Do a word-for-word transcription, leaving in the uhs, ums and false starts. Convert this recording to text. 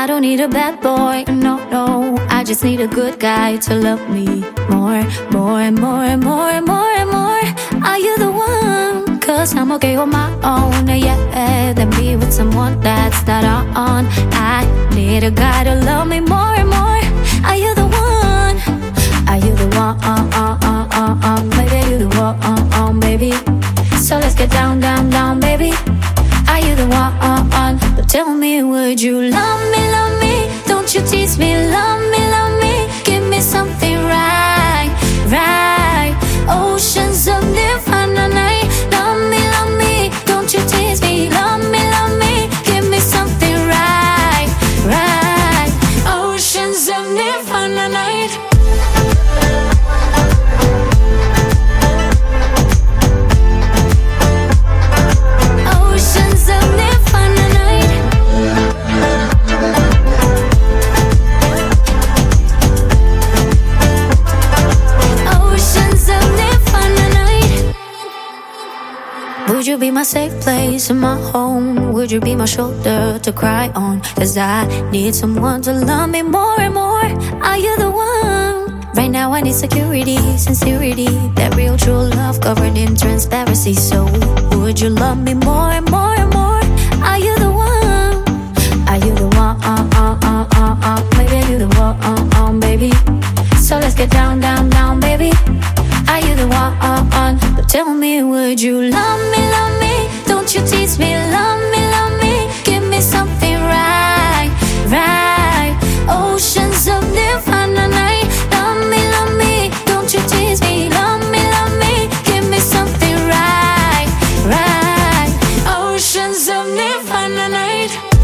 I don't need a bad boy, no, no. I just need a good guy to love me more, more and more and more and more and more. Are you the one? Cause I'm okay on my own, yeah. Then be with someone that's not on. I need a guy to love me more and more. Are you the one? Are you the one? Uh, uh, uh, uh, uh. Maybe you the one, uh, uh, baby. So let's get down, down, down, baby. Are you the one? But tell me, would you love me, love me? Don't you tease me, love me, love me. Give me something right, right. Oceans of Nirvana night. Love me, love me. Don't you tease me, love me, love me. Give me something right, right. Oceans of Nirvana night. Would you be my safe place and my home? Would you be my shoulder to cry on? Cause I need someone to love me more and more. Are you the one? Right now I need security, sincerity, that real true love covered in transparency. So would you love me more and more and more? Are you the one? Are you the one? Uh, uh, uh, uh, uh. Maybe you the one, uh, uh, baby. So let's get down, down, down, baby. Are you the one? Uh, uh. But tell me, would you love me, love me? Don't you tease me, love me, love me. Give me something right, right. Oceans of Nirvana night. Love me, love me. Don't you tease me, love me, love me. Give me something right, right. Oceans of Nirvana night.